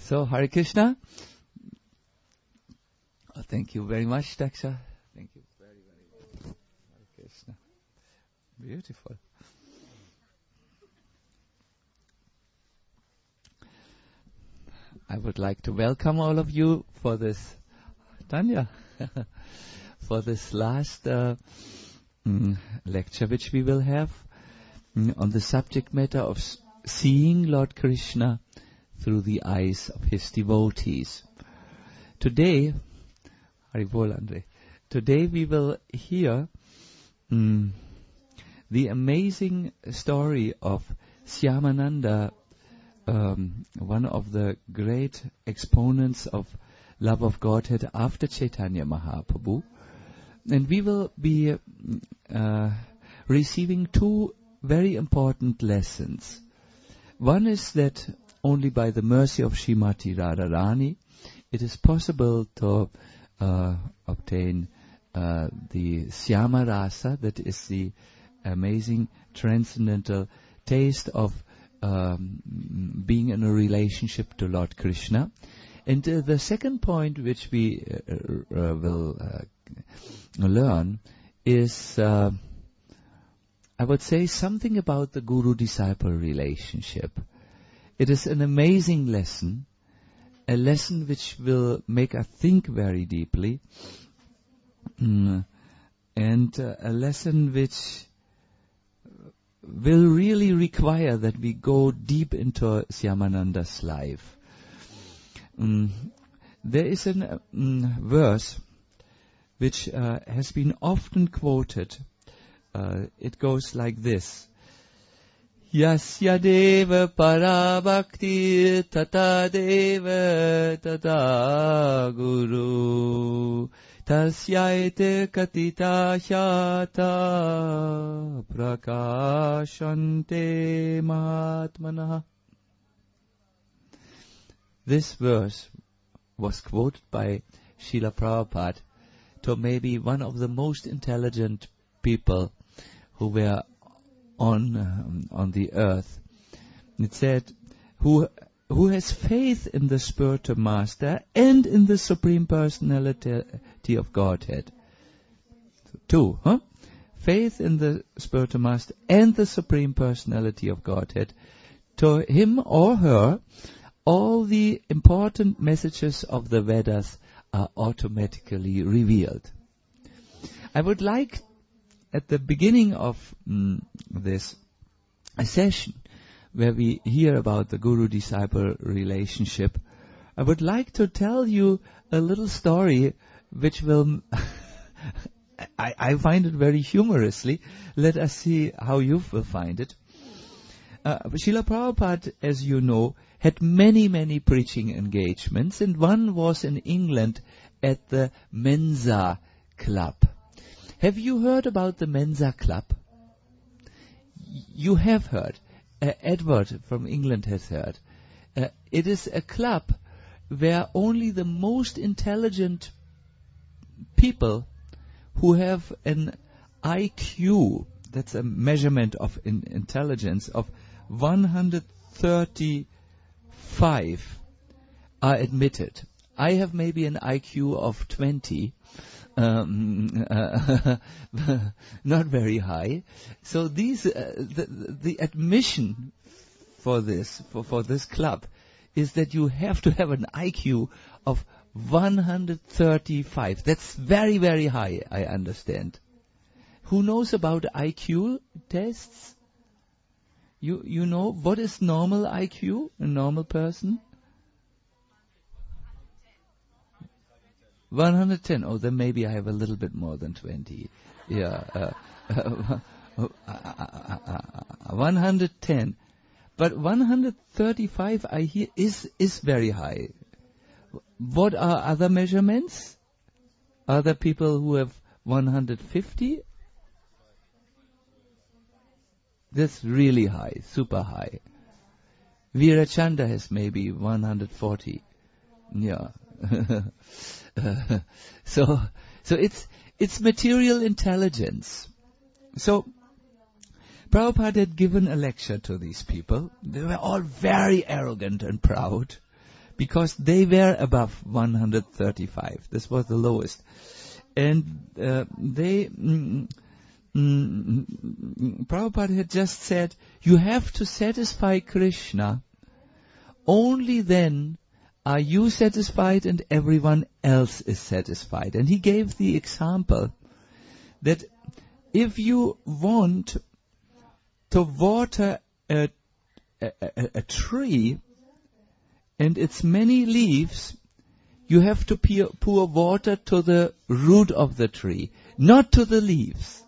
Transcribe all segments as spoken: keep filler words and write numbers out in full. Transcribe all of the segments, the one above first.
So, Hare Krishna. Oh, thank you very much, Daksha. Thank you very, very much. Hare Krishna. Beautiful. I would like to welcome all of you for this, Tanya, for this last uh, mm, lecture which we will have mm, on the subject matter of s- seeing Lord Krishna through the eyes of his devotees. Today, Haribol Andre, today we will hear mm, the amazing story of Shyamananda, um, one of the great exponents of love of Godhead after Chaitanya Mahaprabhu. And we will be uh, receiving two very important lessons. One is that only by the mercy of Srimati Radharani it is possible to uh, obtain uh, the Syama Rasa, that is the amazing transcendental taste of um, being in a relationship to Lord Krishna. And uh, the second point which we uh, uh, will uh, learn is, uh, I would say, something about the guru-disciple relationship. It is an amazing lesson, a lesson which will make us think very deeply, mm, and uh, a lesson which will really require that we go deep into Shyamananda's life. Mm, there is a uh, mm, verse which uh, has been often quoted. Uh, it goes like this: Yasya deva parabhakti tata deva tata guru tasyaite katita hyata prakashante mahatmana. This verse was quoted by Srila Prabhupada to maybe one of the most intelligent people who were on um, on the earth. It said, who who has faith in the spiritual master and in the Supreme Personality of Godhead. Two, huh? Faith in the spiritual master and the Supreme Personality of Godhead. To him or her, all the important messages of the Vedas are automatically revealed. I would like, at the beginning of mm, this a session where we hear about the guru-disciple relationship, I would like to tell you a little story which will, I, I find it very humorously. Let us see how you will find it. Uh, Srila Prabhupada, as you know, had many, many preaching engagements, and one was in England at the Mensa Club. Have you heard about the Mensa Club? You have heard. Uh, Edward from England has heard. Uh, it is a club where only the most intelligent people who have an I Q, that's a measurement of in intelligence, of one hundred thirty-five, are admitted. I have maybe an I Q of twenty. Um, uh, not very high. So these, uh, the, the admission for this, for, for this club, is that you have to have an I Q of one hundred thirty-five. That's very, very high, I understand. Who knows about I Q tests? You, you know, what is normal I Q, a normal person? one hundred ten. Oh, then maybe I have a little bit more than twenty. Yeah. Uh, uh, uh, uh, one hundred ten. But one hundred thirty-five, I hear, is, is very high. What are other measurements? Are there people who have one hundred fifty? That's really high, super high. Virachanda has maybe one hundred forty. Yeah. Uh, so, so it's it's material intelligence. So, Prabhupada had given a lecture to these people. They were all very arrogant and proud, because they were above one hundred thirty-five. This was the lowest. And uh, they, mm, mm, Prabhupada had just said, you have to satisfy Krishna. Only then are you satisfied and everyone else is satisfied. And he gave the example that if you want to water a, a, a, a tree and its many leaves, you have to pour, pour water to the root of the tree, not to the leaves.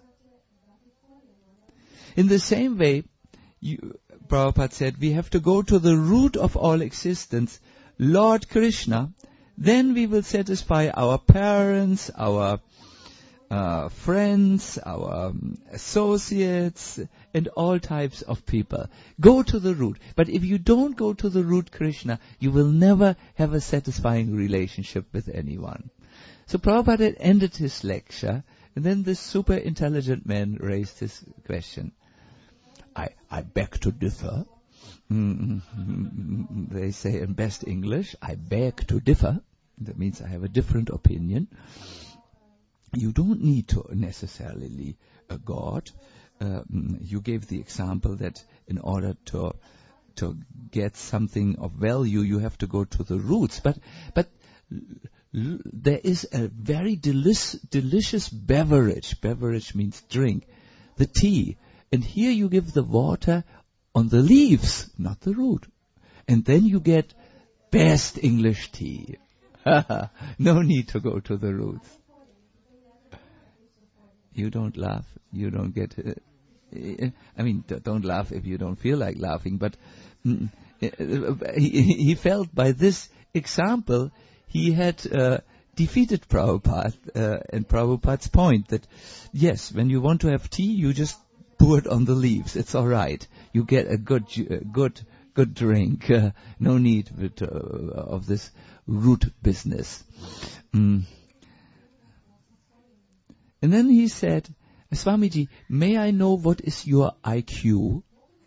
In the same way, you, Prabhupada said, we have to go to the root of all existence, Lord Krishna, then we will satisfy our parents, our uh, friends, our um, associates, and all types of people. Go to the root. But if you don't go to the root Krishna, you will never have a satisfying relationship with anyone. So Prabhupada had ended his lecture, and then this super intelligent man raised his question. I, I beg to differ. Mm-hmm. They say in best English, I beg to differ. That means I have a different opinion. You don't need to necessarily a God. Uh, you gave the example that in order to to get something of value, you have to go to the roots. But but l- there is a very delic- delicious beverage. Beverage means drink, the tea. And here you give the water on the leaves, not the root. And then you get best English tea. No need to go to the roots. You don't laugh. You don't get... Uh, I mean, d- don't laugh if you don't feel like laughing. But mm, uh, he, he felt by this example, he had uh, defeated Prabhupada uh, and Prabhupada's point that, yes, when you want to have tea, you just pour it on the leaves. It's all right. You get a good, uh, good, good drink. Uh, no need with, uh, of this root business. Mm. And then he said, Swamiji, may I know what is your I Q?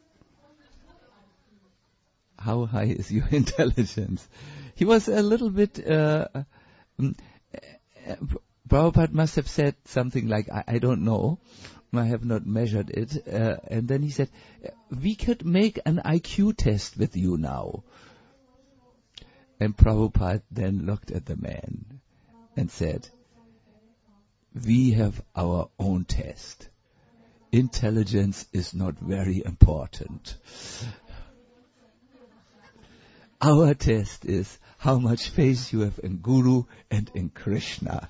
How high is your intelligence? He was a little bit, uh, um, uh, Prabhupada must have said something like, I, I don't know. I have not measured it. Uh, and then he said, we could make an I Q test with you now. And Prabhupada then looked at the man and said, we have our own test. Intelligence is not very important. Our test is how much faith you have in Guru and in Krishna.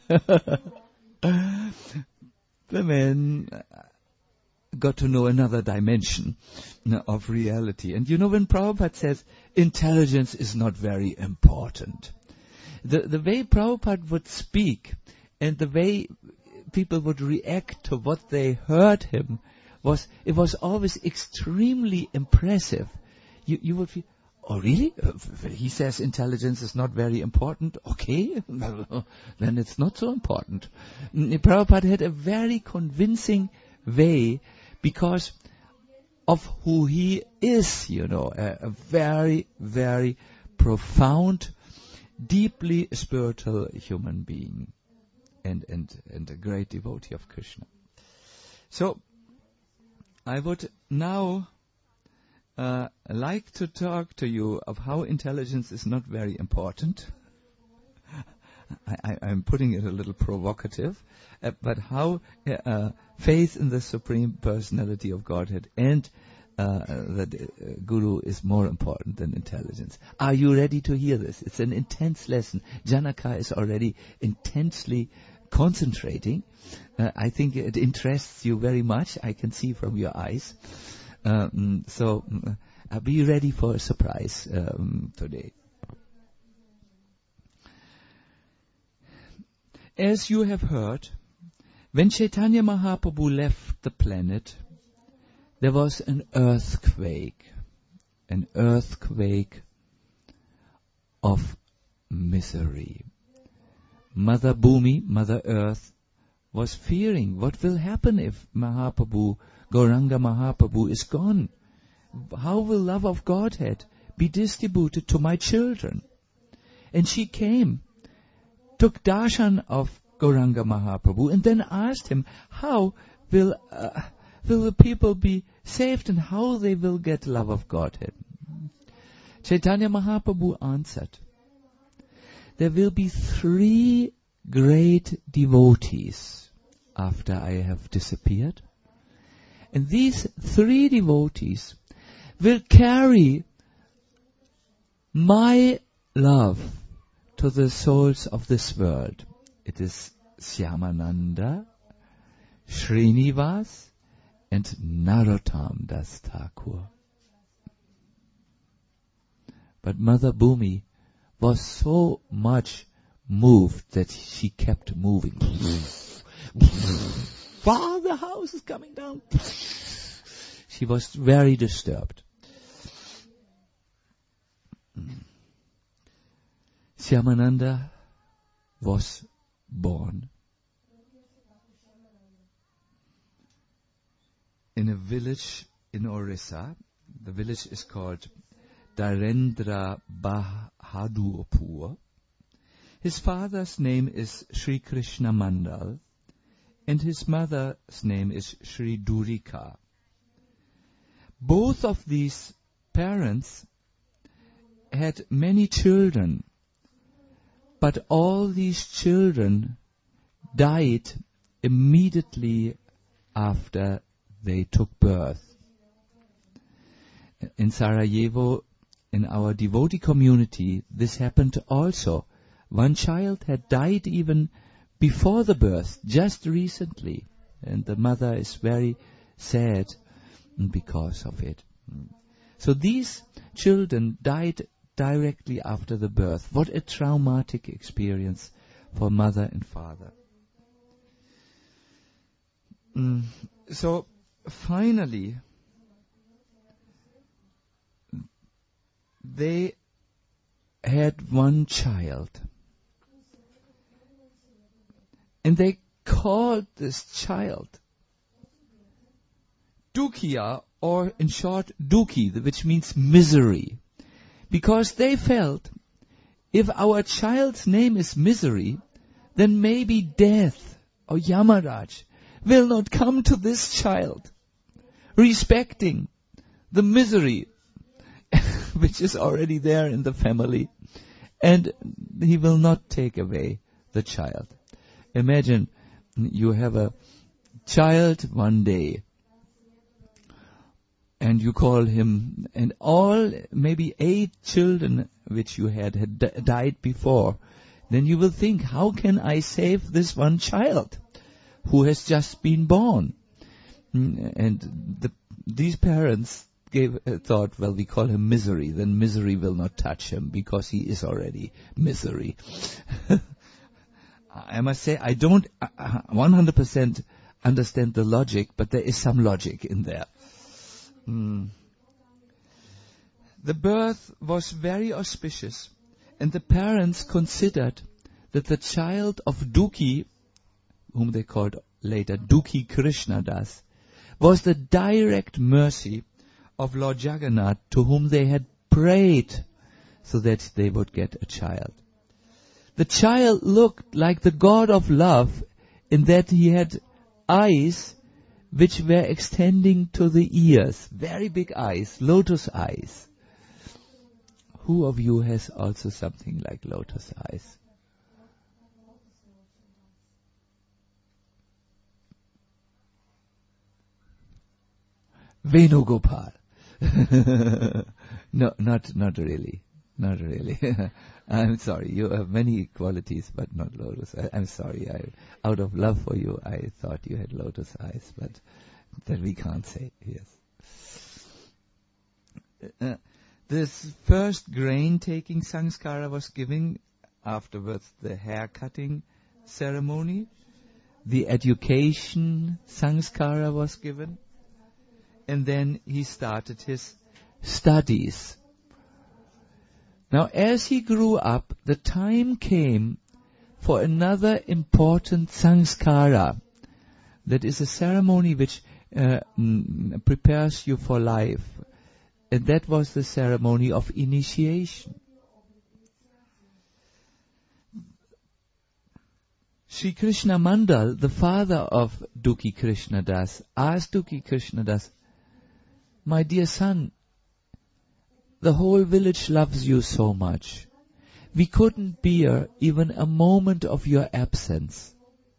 The man got to know another dimension of reality. And you know, when Prabhupada says intelligence is not very important, the, the way Prabhupada would speak and the way people would react to what they heard him was, it was always extremely impressive. You, you would feel, oh really? Uh, he says intelligence is not very important. Okay, then it's not so important. Prabhupada had a very convincing way because of who he is, you know, a, a very, very profound, deeply spiritual human being. And, and, and a great devotee of Krishna. So, I would now uh, like to talk to you of how intelligence is not very important. I, I, I'm putting it a little provocative, uh, but how uh, faith in the Supreme Personality of Godhead and uh, that uh, Guru is more important than intelligence. Are you ready to hear this? It's an intense lesson. Janaka is already intensely concentrating. Uh, I think it interests you very much. I can see from your eyes. Um, so uh, be ready for a surprise um, today. As you have heard, when Chaitanya Mahaprabhu left the planet, there was an earthquake, an earthquake of misery. Mother Bhumi, Mother Earth, was fearing what will happen if Mahaprabhu, Gauranga Mahaprabhu is gone. How will love of Godhead be distributed to my children? And she came, took darshan of Gauranga Mahaprabhu, and then asked him, how will uh, will the people be saved and how they will get love of Godhead? Chaitanya Mahaprabhu answered, there will be three great devotees after I have disappeared. And these three devotees will carry my love to the souls of this world. It is Shyamananda, Srinivas, and Narottam Das Thakur. But Mother Bhumi was so much moved that she kept moving. Wow, the house is coming down. She was very disturbed. Shyamananda was born in a village in Orissa. The village is called Dharendra Bahadurpur. His father's name is Sri Krishna Mandal, and his mother's name is Sri Durika. Both of these parents had many children, but all these children died immediately after they took birth. In Sarajevo, in our devotee community, this happened also. One child had died even before the birth, just recently, and the mother is very sad because of it. So these children died directly after the birth. What a traumatic experience for mother and father. Mm. So finally, they had one child. And they called this child Dukhya, or in short, Dukhi, which means misery. Because they felt, if our child's name is misery, then maybe death or Yamaraj will not come to this child, respecting the misery which is already there in the family, and he will not take away the child. Imagine you have a child one day, and you call him, and all, maybe eight children which you had had d- died before. Then you will think, how can I save this one child who has just been born? And the, these parents gave uh, thought, well, we call him misery, then misery will not touch him because he is already misery. I must say, I don't uh, one hundred percent understand the logic, but there is some logic in there. Mm. The birth was very auspicious, and the parents considered that the child of Dukhi, whom they called later Dukhi Krishnadas, was the direct mercy of Lord Jagannath, to whom they had prayed so that they would get a child. The child looked like the God of love in that he had eyes which were extending to the ears, very big eyes, lotus eyes. Who of you has also something like lotus eyes? Venugopal. No, not not really. Not really. I'm sorry. You have many qualities, but not lotus. I, I'm sorry. I, out of love for you, I thought you had lotus eyes, but that we can't say. Yes. Uh, this first grain-taking sanskara was given. Afterwards, the hair-cutting ceremony. The education sanskara was given. And then he started his studies. Now, as he grew up, the time came for another important sanskara. That is a ceremony which uh, mm, prepares you for life. And that was the ceremony of initiation. Sri Krishna Mandal, the father of Dukhi Krishnadas, asked Dukhi Krishnadas, my dear son, the whole village loves you so much. We couldn't bear even a moment of your absence.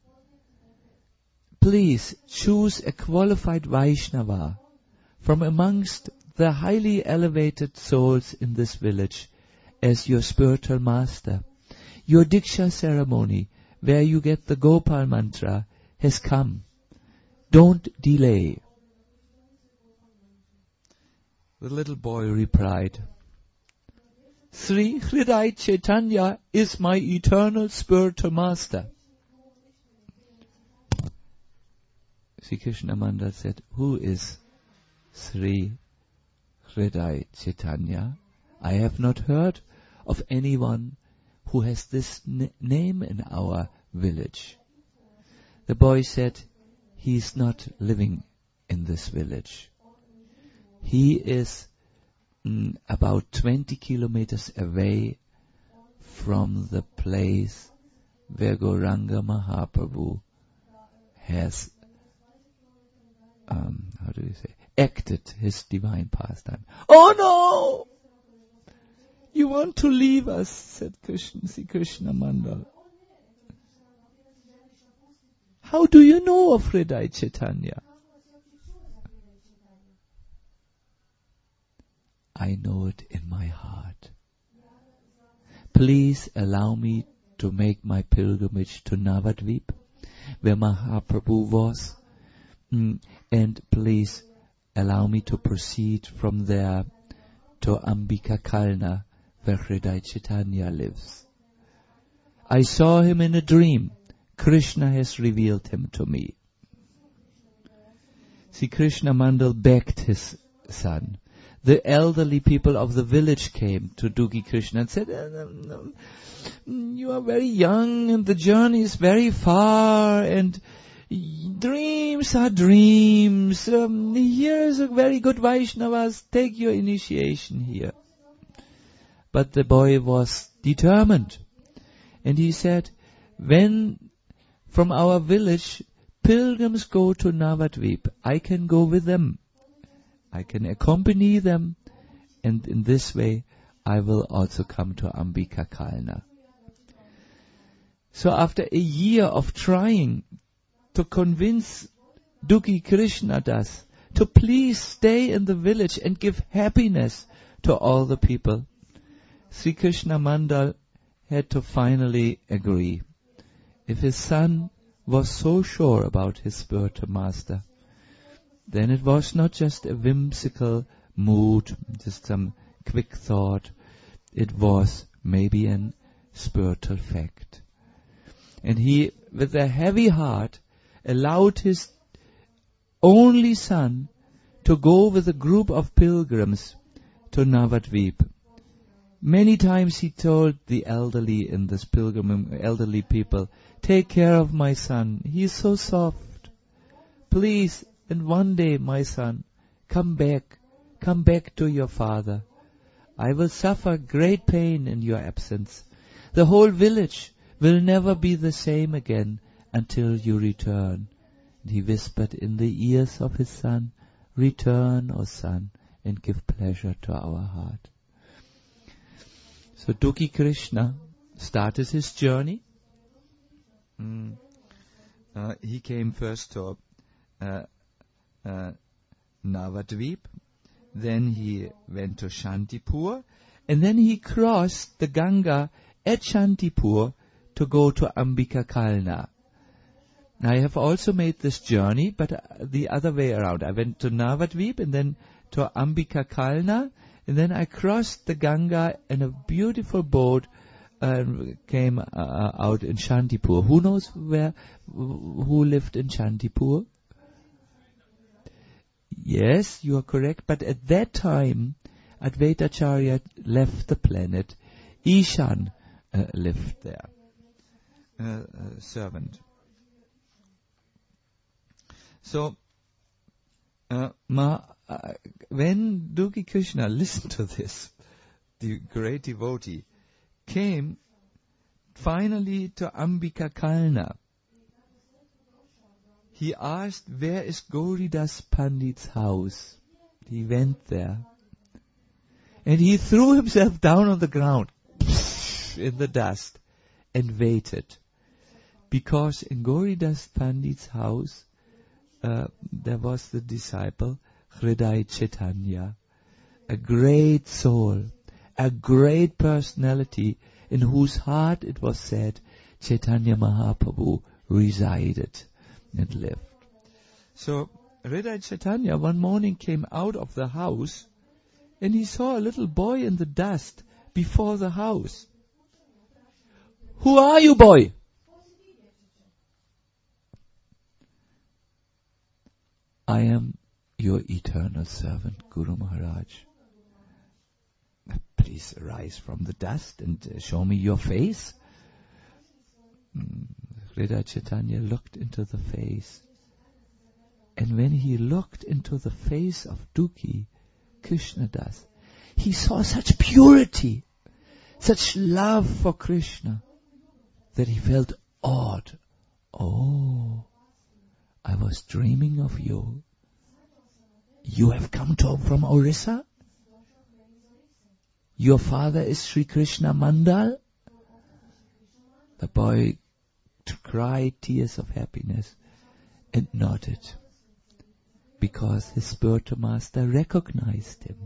Please choose a qualified Vaishnava from amongst the highly elevated souls in this village as your spiritual master. Your Diksha ceremony, where you get the Gopal mantra, has come. Don't delay. The little boy replied, Sri Hridai Chaitanya is my eternal spiritual master. Sri Krishna Mandal said, who is Sri Hridai Chaitanya? I have not heard of anyone who has this n- name in our village. The boy said, he is not living in this village. He is mm, about twenty kilometers away from the place where Gauranga Mahaprabhu has, um, how do you say, acted his divine pastime. Oh no! You want to leave us, said Krishna, Sri Krishna Mandal. How do you know of Hridai Chaitanya? I know it in my heart. Please allow me to make my pilgrimage to Navadvip, where Mahaprabhu was, mm, and please allow me to proceed from there to Ambika Kalna, where Hridai Chaitanya lives. I saw him in a dream. Krishna has revealed him to me. See, Krishna Mandal begged his son. The elderly people of the village came to Dukhi Krishna and said, you are very young and the journey is very far and dreams are dreams. Um, here is a very good Vaishnavas. Take your initiation here. But the boy was determined. And he said, when from our village pilgrims go to Navadvip, I can go with them. I can accompany them. And in this way, I will also come to Ambika Kalna. So after a year of trying to convince Dukhi Krishnadas to please stay in the village and give happiness to all the people, Sri Krishna Mandal had to finally agree. If his son was so sure about his spiritual master, then it was not just a whimsical mood, just some quick thought. It was maybe an spiritual fact. And he, with a heavy heart, allowed his only son to go with a group of pilgrims to Navadvip. Many times he told the elderly in this pilgrim, elderly people, take care of my son. He is so soft. Please, and one day, my son, come back. Come back to your father. I will suffer great pain in your absence. The whole village will never be the same again until you return. And he whispered in the ears of his son, return, O son, and give pleasure to our heart. So Dukhi Krishna started his journey. Mm. Uh, he came first to uh, uh, Navadvip, then he went to Shantipur, and then he crossed the Ganga at Shantipur to go to Ambika Kalna. I have also made this journey, but uh, the other way around. I went to Navadvip and then to Ambika Kalna, and then I crossed the Ganga in a beautiful boat and uh, came uh, out in Shantipur. Who knows where, who lived in Shantipur? Yes, you are correct. But at that time, Advaitacharya left the planet. Ishan uh, lived there. Uh, uh, servant. So, uh, ma, uh, when Dukhi Krishna listened to this, the great devotee came finally to Ambika Kalna. he asked, where is Gauridas Pandit's house? He went there. And he threw himself down on the ground, in the dust, and waited. Because in Gauridas Pandit's house, uh, there was the disciple, Hriday Chaitanya, a great soul, a great personality, in whose heart it was said Chaitanya Mahaprabhu resided and lived. So Hriday Chaitanya one morning came out of the house and he saw a little boy in the dust before the house. Who are you, boy? I am your eternal servant, Guru Maharaj. Please rise from the dust and uh, show me your face. Mm. Hriday Chaitanya looked into the face. And when he looked into the face of Dukhi, Krishnadas, he saw such purity, such love for Krishna, that he felt awed. Oh, I was dreaming of you. You have come to, from Orissa? Your father is Sri Krishna Mandal? The boy cried tears of happiness and nodded, because his spiritual master recognized him.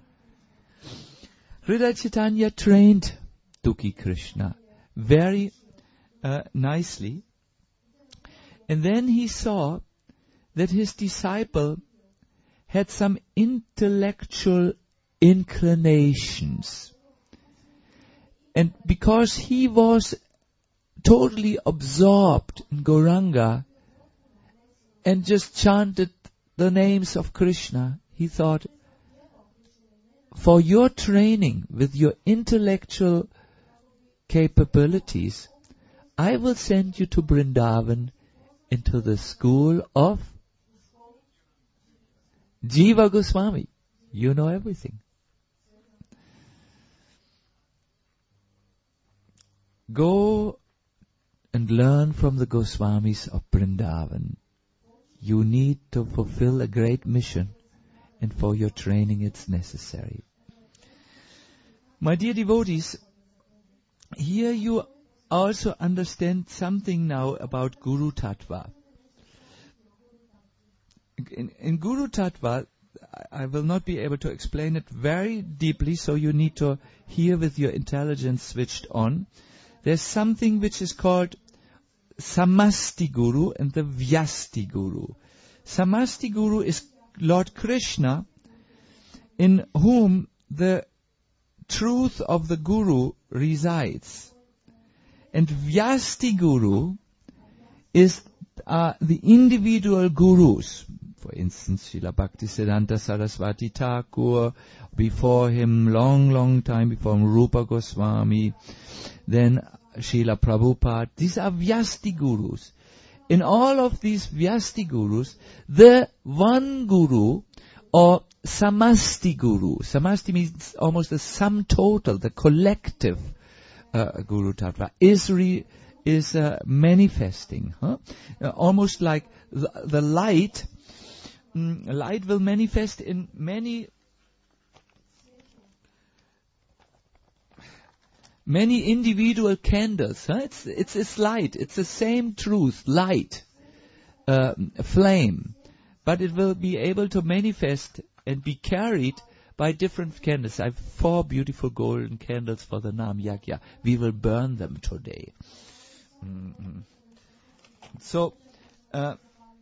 Hriday Chaitanya trained Dukhi Krishna very uh, nicely, and then he saw that his disciple had some intellectual inclinations. And because he was totally absorbed in Gauranga and just chanted the names of Krishna, he thought, for your training with your intellectual capabilities, I will send you to Vrindavan into the school of Jiva Goswami. You know everything. Go and learn from the Goswamis of Vrindavan. You need to fulfill a great mission, and for your training it's necessary. My dear devotees, here you also understand something now about Guru Tattva. In, in Guru Tattva, I will not be able to explain it very deeply, so you need to hear with your intelligence switched on. There's something which is called Samasti Guru and the Vyasti Guru. Samasti Guru is Lord Krishna, in whom the truth of the Guru resides. And Vyasti Guru is uh, the individual Gurus. For instance, Srila Bhaktisiddhanta Saraswati Thakur, before him, long, long time before him, Rupa Goswami, then Srila Prabhupada. These are Vyasti Gurus. In all of these Vyasti Gurus, the one Guru, or Samasti Guru, Samasti means almost the sum total, the collective uh, Guru Tattva, is re, is uh, manifesting. Huh? Uh, almost like the, the light, mm, light will manifest in many Many individual candles. Huh? It's, it's it's light. It's the same truth, light, uh, flame, but it will be able to manifest and be carried by different candles. I have four beautiful golden candles for the Nam Yagya. We will burn them today. Mm-hmm. So, uh,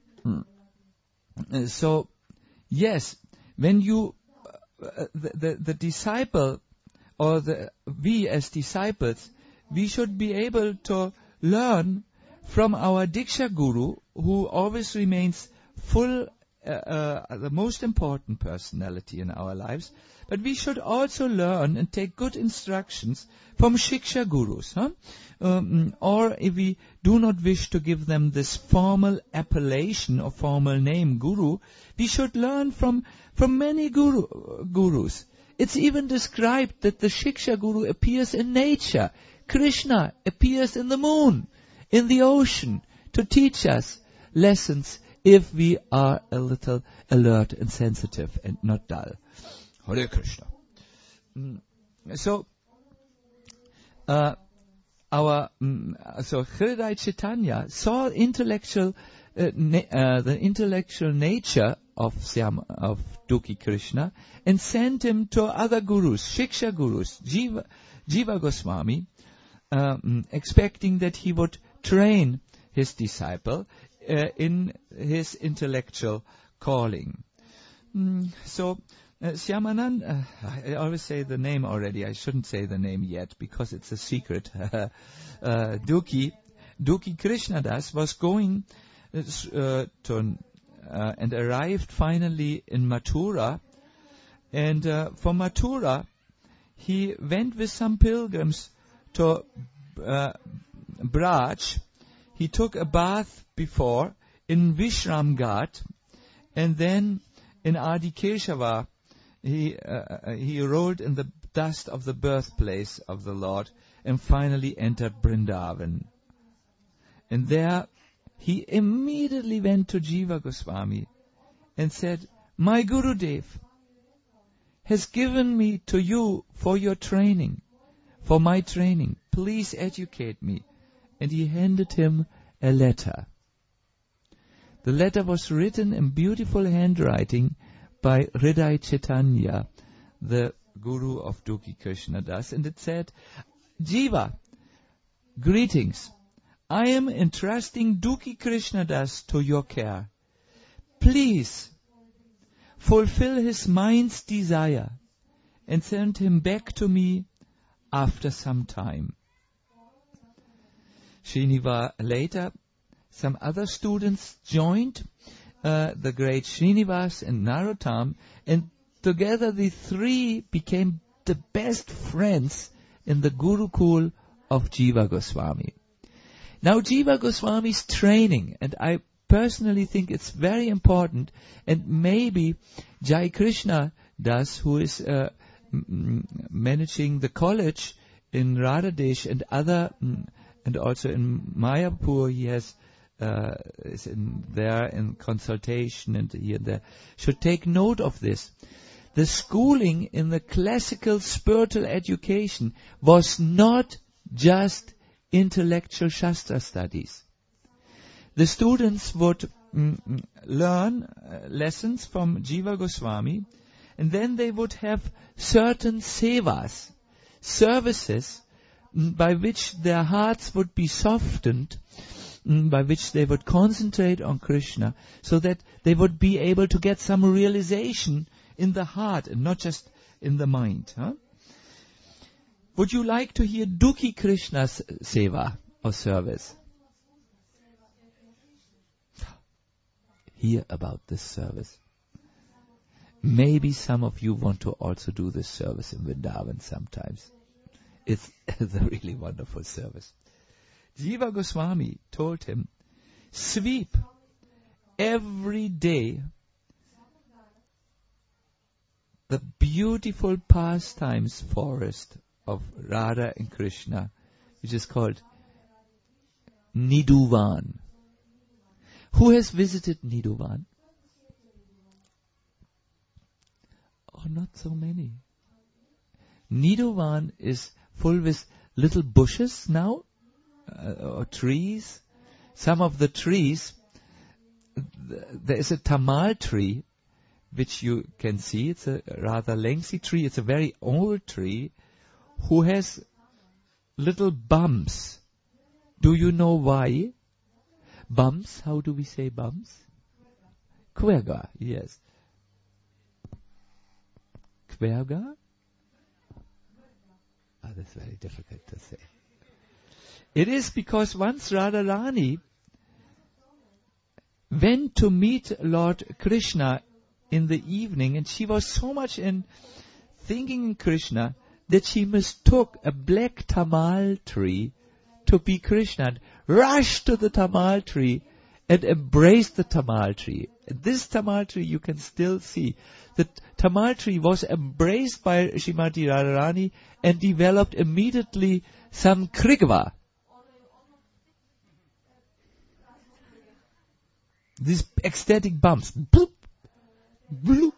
so yes, when you uh, the, the the disciple. Or the, we as disciples, we should be able to learn from our Diksha Guru, who always remains full, uh, uh, the most important personality in our lives. But we should also learn and take good instructions from Shiksha Gurus. Huh? Um, or if we do not wish to give them this formal appellation or formal name, Guru, we should learn from, from many guru, gurus. It's even described that the Shiksha Guru appears in nature. Krishna appears in the moon, in the ocean, to teach us lessons if we are a little alert and sensitive and not dull. Hare Krishna. Mm. So, uh, our mm, so Hridaya Chaitanya saw intellectual uh, na- uh, the intellectual nature of Syama, of Dukhi Krishna, and sent him to other gurus, Shiksha gurus, Jiva, Jiva Goswami, um, expecting that he would train his disciple uh, in his intellectual calling. Mm, so, uh, Shyamananda, uh, I always say the name already, I shouldn't say the name yet because it's a secret. uh, Dukhi, Dukhi Krishnadas was going uh, to uh, and arrived finally in Mathura, and uh, from Mathura he went with some pilgrims to uh, Braj. He took a bath before in Vishram Ghat, and then in Adi Keshava he uh, he rolled in the dust of the birthplace of the Lord, and finally entered Vrindavan. And there he immediately went to Jiva Goswami and said, "My Gurudev has given me to you for your training, for my training. Please educate me." And he handed him a letter. The letter was written in beautiful handwriting by Hridaya Chaitanya, the guru of Dukhi Krishnadas, and it said, "Jiva, greetings. I am entrusting Dukhi Krishnadas to your care. Please fulfill his mind's desire and send him back to me after some time." Srinivas later, some other students joined uh, the great Srinivas and Narottam, and together the three became the best friends in the Gurukul of Jiva Goswami. Now Jiva Goswami's training, and I personally think it's very important, and maybe Jai Krishna Das, who is uh, m- managing the college in Radhadesh and other, mm, and also in Mayapur, he has uh, is in there in consultation and here and there, should take note of this. The schooling in the classical spiritual education was not just intellectual Shastra studies. The students would mm, learn uh, lessons from Jiva Goswami, and then they would have certain sevas, services, mm, by which their hearts would be softened, mm, by which they would concentrate on Krishna, so that they would be able to get some realization in the heart and not just in the mind. Huh? Would you like to hear Dukhi Krishna's seva or service? Hear about this service. Maybe some of you want to also do this service in Vrindavan sometimes. It's, it's a really wonderful service. Jiva Goswami told him, sweep every day the beautiful pastimes forest of Radha and Krishna, which is called Nidhuvan. Who has visited Nidhuvan? Oh, not so many. Nidhuvan is full with little bushes now, uh, or trees. Some of the trees, th- there is a tamal tree, which you can see. It's a rather lengthy tree. It's a very old tree, who has little bumps. Do you know why? Bumps, how do we say bumps? Querga, yes. Querga? Ah, that's very difficult to say. It is because once Radharani went to meet Lord Krishna in the evening, and she was so much in thinking in Krishna that she mistook a black tamal tree to be Krishna, and rushed to the tamal tree and embraced the tamal tree. And this tamal tree you can still see. The tamal tree was embraced by Srimati Radharani and developed immediately some krigva. these ecstatic bumps. Bloop, bloop.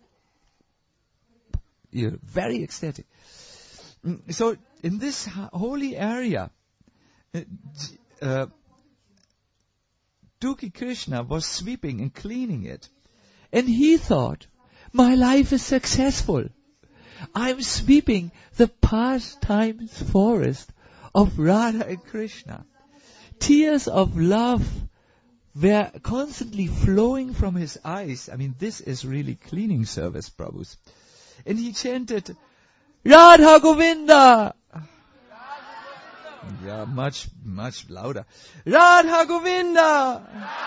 You're very ecstatic. So in this holy area, uh, uh, Duki Krishna was sweeping and cleaning it. And he thought, my life is successful. I'm sweeping the pastimes forest of Radha and Krishna. Tears of love were constantly flowing from his eyes. I mean, this is really cleaning service, Prabhus. And he chanted, Radha Govinda! Yeah, much, much louder. Radha Govinda!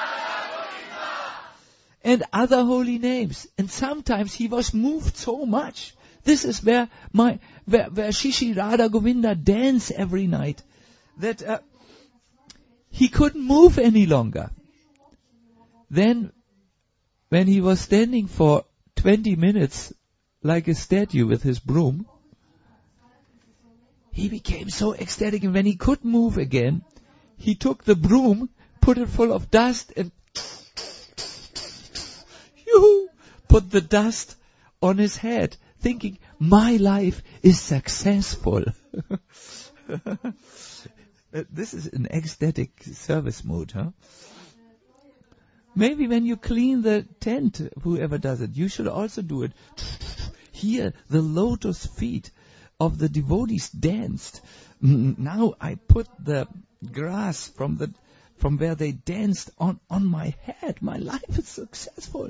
And other holy names. And sometimes he was moved so much. This is where my, where, where Shishi Radha Govinda dance every night, that uh, he couldn't move any longer. Then, when he was standing for twenty minutes like a statue with his broom, he became so ecstatic, and when he could move again, he took the broom, put it full of dust, and put the dust on his head, thinking, my life is successful. This is an ecstatic service mood, huh? Maybe when you clean the tent, whoever does it, you should also do it. Here, the lotus feet of the devotees danced. Now I put the grass from the from where they danced on, on my head. My life is successful.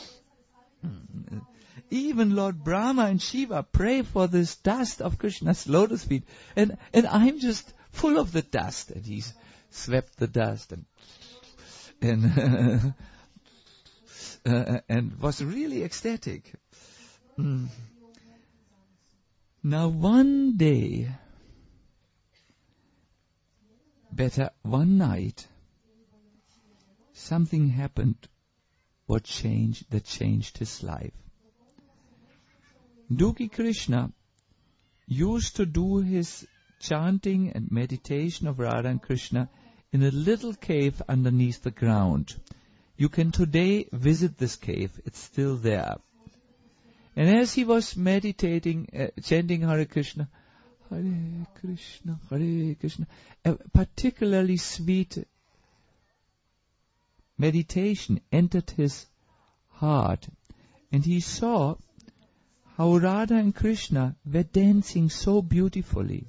Even Lord Brahma and Shiva pray for this dust of Krishna's lotus feet. And, and I'm just full of the dust. And he's swept the dust and and, uh, and was really ecstatic. Mm. Now one day, better one night, something happened what changed, that changed his life. Duki Krishna used to do his chanting and meditation of Radha and Krishna in a little cave underneath the ground. You can today visit this cave. It's still there. And as he was meditating, uh, chanting Hare Krishna, Hare Krishna, Hare Krishna, a particularly sweet meditation entered his heart. And he saw how Radha and Krishna were dancing so beautifully.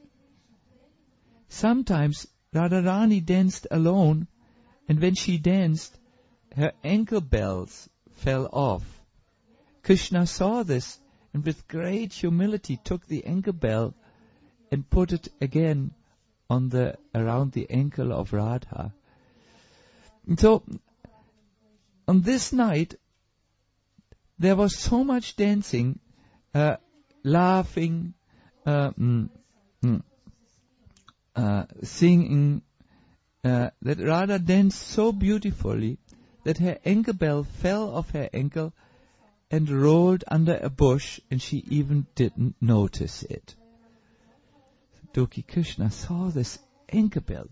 Sometimes Radharani danced alone, and when she danced, her ankle bells fell off. Krishna saw this, and with great humility took the ankle bell and put it again on the around the ankle of Radha. And so, on this night, there was so much dancing, uh, laughing, uh, mm, mm, uh, singing, uh, that Radha danced so beautifully that her ankle bell fell off her ankle and rolled under a bush, and she even didn't notice it. Duki Krishna saw this ankle bell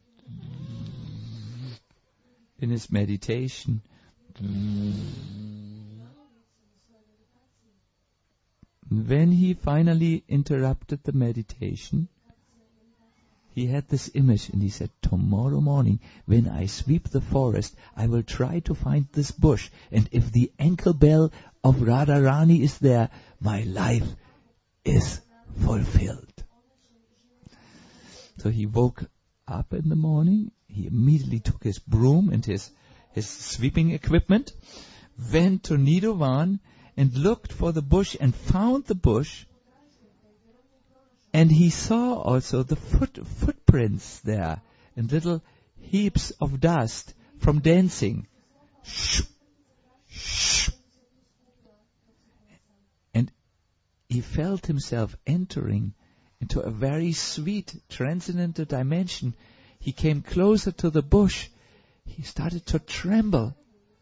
in his meditation. When he finally interrupted the meditation, he had this image, and he said, tomorrow morning, when I sweep the forest, I will try to find this bush, and if the ankle bell of Radharani is there, my life is fulfilled. So he woke up in the morning, he immediately took his broom and his, his sweeping equipment, went to Nidhavan and looked for the bush and found the bush. And he saw also the foot, footprints there and little heaps of dust from dancing. Shh, shh. And he felt himself entering into a very sweet, transcendental dimension. He came closer to the bush. He started to tremble.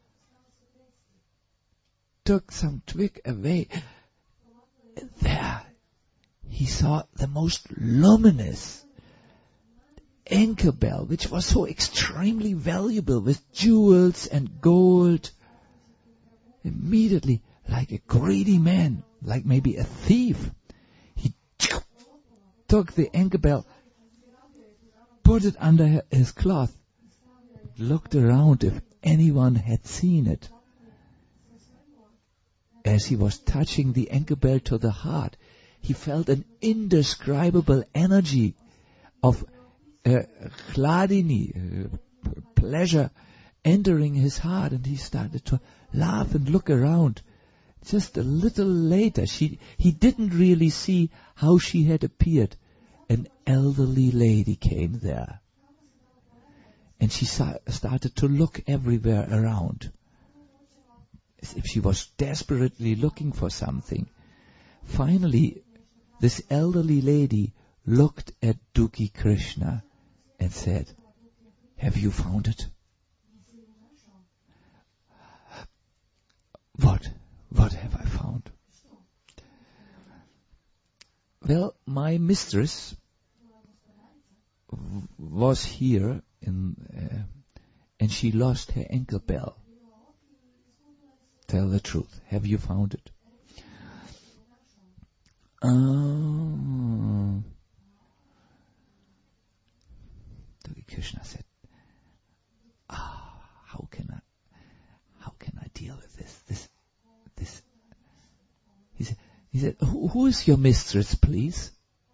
Took some twig away. And there he saw the most luminous, ankle bell, which was so extremely valuable, with jewels and gold. Immediately, like a greedy man, like maybe a thief, he took the ankle bell, put it under his cloth, looked around if anyone had seen it. As he was touching the ankle bell to the heart, he felt an indescribable energy of uh, chladini, uh, p- pleasure, entering his heart, and he started to laugh and look around. Just a little later, she he didn't really see how she had appeared. An elderly lady came there, and she sa- started to look everywhere around, as if she was desperately looking for something. Finally, this elderly lady looked at Dukhi Krishna and said, "Have you found it?" What? What have I found? Well, my mistress w- was here in, uh, and she lost her ankle bell. Tell the truth. Have you found it? Oh. Krishna said, "Ah, how can I, how can I deal with this? This, this." He said, "He said, who, who is your mistress, please?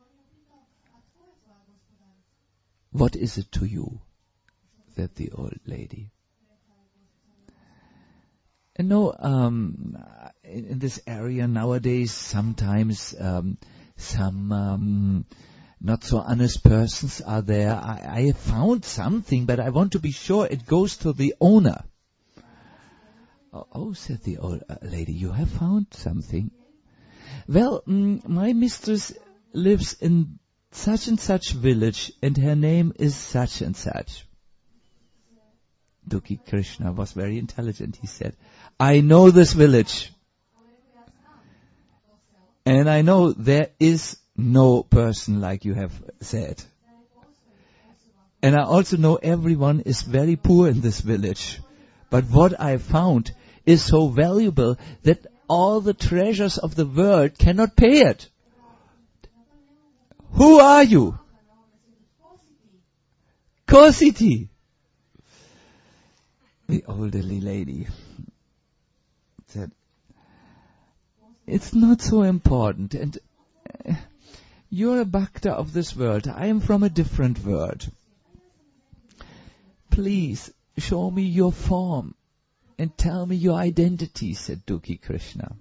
What is it to you?" said the old lady. And no, um, in, in this area nowadays, sometimes um, some um, not so honest persons are there. I, I have found something, but I want to be sure it goes to the owner. Oh, oh said the old uh, lady, "You have found something?" "Well, mm, my mistress lives in such and such village, and her name is such and such." Dukhi Krishna was very intelligent. He said, "I know this village. And I know there is no person like you have said. And I also know everyone is very poor in this village. But what I found is so valuable that all the treasures of the world cannot pay it. Who are you?" Kositi. The elderly lady said, "It's not so important, and uh, you're a bhakta of this world. I am from a different world. Please show me your form and tell me your identity," said Dukhi Krishna.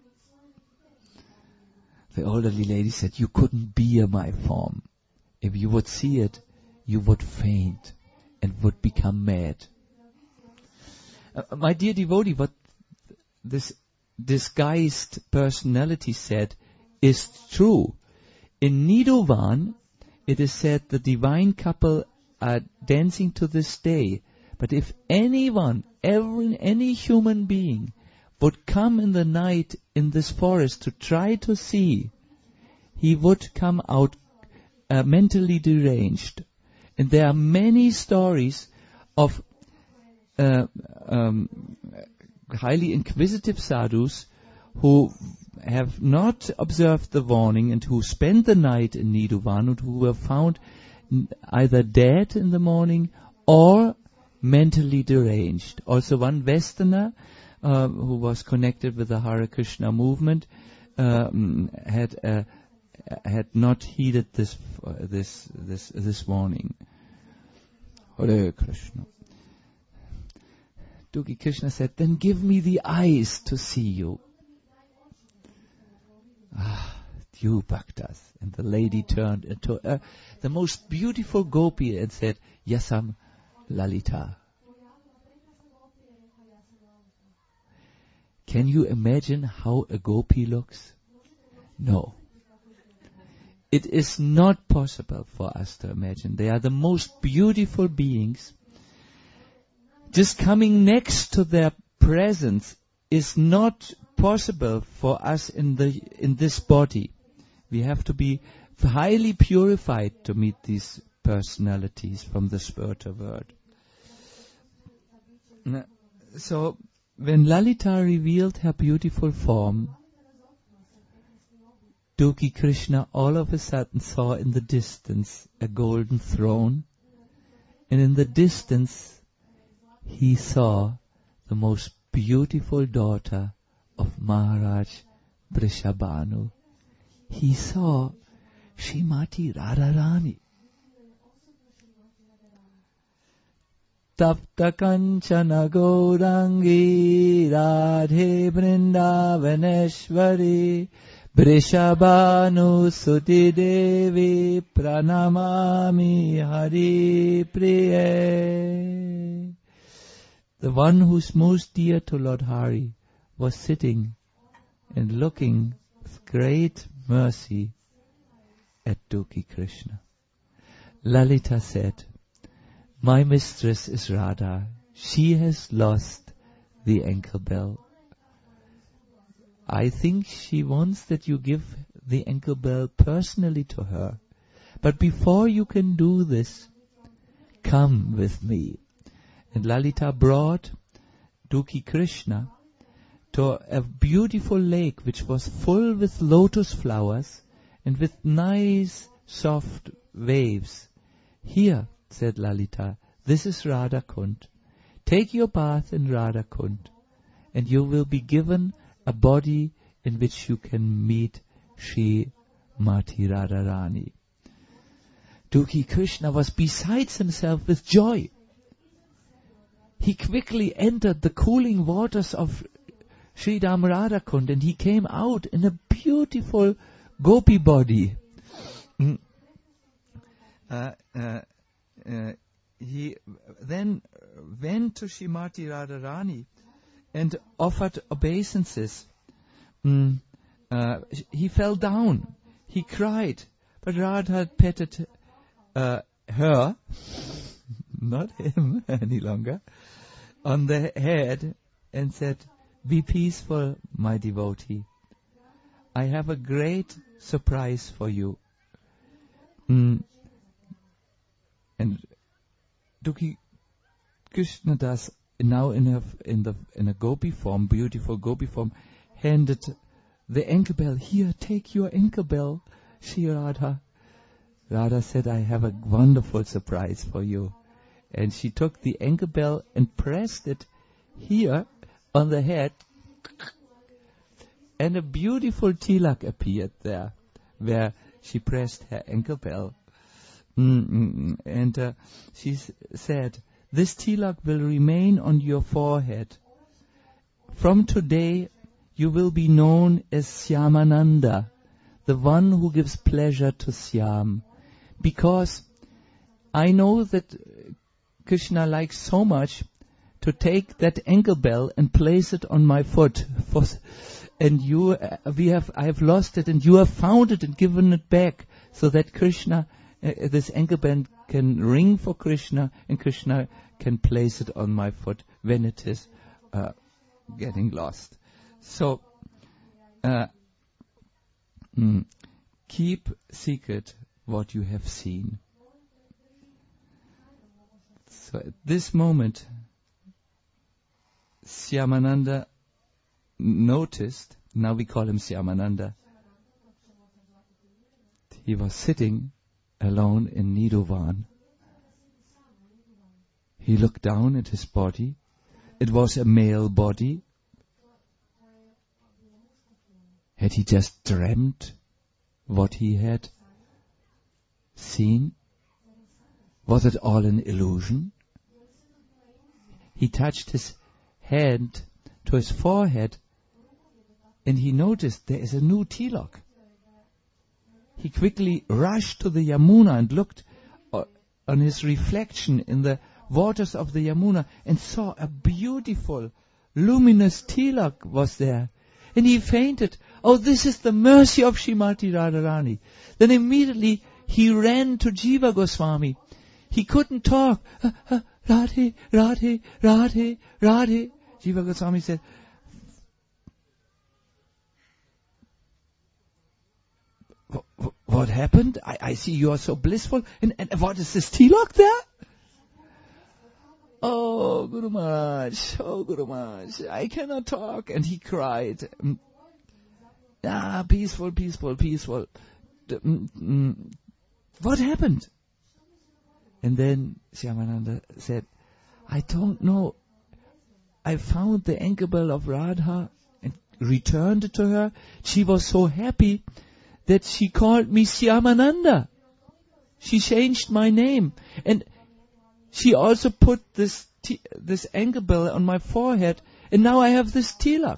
The elderly lady said, "You couldn't bear my form. If you would see it, you would faint and would become mad." Uh, my dear devotee, what this disguised personality said is true. In Nidhovan, it is said the divine couple are dancing to this day. But if anyone, every, any human being would come in the night in this forest to try to see, he would come out uh, mentally deranged. And there are many stories of uh, um, highly inquisitive sadhus who have not observed the warning and who spent the night in Nidhovan and who were found either dead in the morning or mentally deranged. Also one Westerner uh, who was connected with the Hare Krishna movement um, had uh, had not heeded this uh, this this this warning. Hare Krishna. Dukhi Krishna said, "Then give me the eyes to see you." Ah, you bhaktas. And the lady turned into uh, the most beautiful gopi and said, "Yasam Lalita." Can you imagine how a gopi looks? No. It is not possible for us to imagine. They are the most beautiful beings. Just coming next to their presence is not possible for us in the in this body. We have to be highly purified to meet these personalities from the spiritual world. So, when Lalita revealed her beautiful form, Duki Krishna all of a sudden saw in the distance a golden throne, and in the distance he saw the most beautiful daughter of Maharaj Vrishabhanu. He saw Srimati Radharani. Tapta Kanchana Gaurangi Radhe Vrindavaneshwari Vrishabhanu Suti Devi Pranamami Hari Priye. The one who's most dear to Lord Hari was sitting and looking with great mercy at Duki Krishna. Lalita said, "My mistress is Radha. She has lost the ankle bell. I think she wants that you give the ankle bell personally to her. But before you can do this, come with me." And Lalita brought Duki Krishna to a beautiful lake which was full with lotus flowers and with nice soft waves. "Here," said Lalita, "this is Radha Kund. Take your bath in Radha Kund, and you will be given a body in which you can meet Shri Mati Radharani." Duki Krishna was besides himself with joy. He quickly entered the cooling waters of Sri Dam Radha Kund, and he came out in a beautiful gopi body. Mm. Uh, uh, uh, he then went to Srimati Radharani and offered obeisances. Mm. Uh, he fell down. He cried, but Radha petted uh, her, not him any longer, on the head and said, "Be peaceful, my devotee. I have a great surprise for you." Mm. And Duki Krishna Das, now in a, in the in a gopi form, beautiful gopi form, handed the ankle bell. "Here, take your ankle bell, Shri Radha." Radha said, "I have a wonderful surprise for you." And she took the ankle bell and pressed it here on the head, and a beautiful tilak appeared there, where she pressed her ankle bell. Mm-mm. And uh, she s- said, "This tilak will remain on your forehead. From today, you will be known as Syamananda, the one who gives pleasure to Syam. Because I know that Krishna likes so much to take that ankle bell and place it on my foot. For, and you, uh, we have, I have lost it, and you have found it and given it back, so that Krishna, uh, this ankle bell can ring for Krishna, and Krishna can place it on my foot when it is uh, getting lost." So, uh, mm, keep secret what you have seen. So at this moment, Syamananda noticed, now we call him Syamananda, he was sitting alone in Nidhuvan. He looked down at his body. It was a male body. Had he just dreamt what he had seen? Was it all an illusion? He touched his hand to his forehead, and he noticed there is a new tilak. He quickly rushed to the Yamuna and looked uh, on his reflection in the waters of the Yamuna and saw a beautiful, luminous tilak was there. And he fainted. "Oh, this is the mercy of Srimati Radharani." Then immediately he ran to Jiva Goswami. He couldn't talk. Uh, uh, Radhe, Radhe, Radhe, Radhe. Jiva Goswami said, what happened? I, I see you are so blissful. And, and what is this tilak there? Oh, Guru Maharaj, oh, Guru Maharaj, I cannot talk. And he cried. Ah, peaceful, peaceful, peaceful. What happened? And then Shyamananda said, I don't know. I found the ankle bell of Radha and returned it to her. She was so happy that she called me Shyamananda. She changed my name. And she also put this t- this ankle bell on my forehead, and now I have this tilak.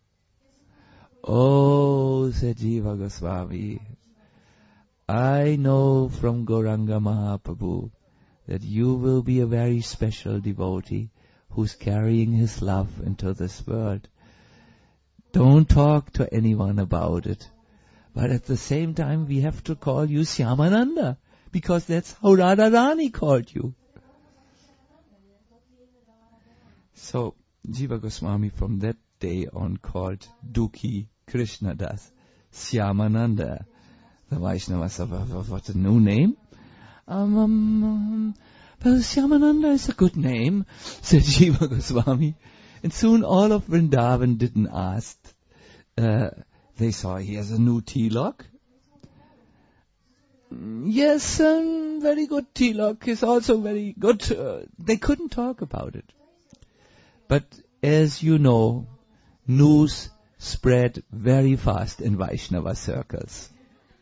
Oh, said Jiva Goswami, I know from Gauranga Mahaprabhu that you will be a very special devotee who's carrying his love into this world. Don't talk to anyone about it. But at the same time, we have to call you Shyamananda, because that's how Radharani called you. So, Jiva Goswami from that day on called Dukhi Krishnadas Shyamananda. The Vaishnavas said, what a new name? Um, um, um, well, Shyamananda is a good name, said Jiva Goswami. And soon all of Vrindavan didn't ask. Uh, they saw he has a new tilak. Yes, um, very good tilak is also very good. Uh, they couldn't talk about it. But as you know, news spread very fast in Vaishnava circles.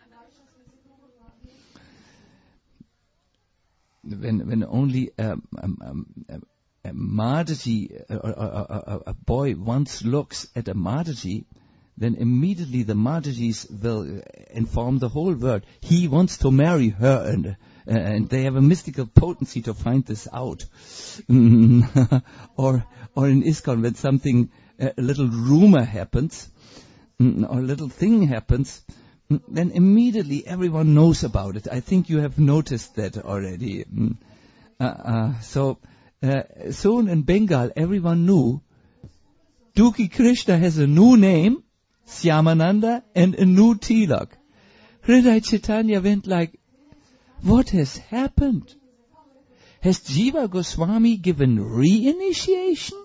When when only um, um, um, a Mataji, a, a, a, a boy once looks at a Mataji, then immediately the Matajis will inform the whole world. He wants to marry her, and uh, and they have a mystical potency to find this out. or or in ISKCON, when something, a little rumor happens, or a little thing happens, then immediately everyone knows about it. I think you have noticed that already. Uh, uh, so uh, soon in Bengal, everyone knew Dukhi Krishna has a new name, Shyamananda, and a new tilak. Hridaya Chaitanya went like, what has happened? Has Jiva Goswami given re-initiation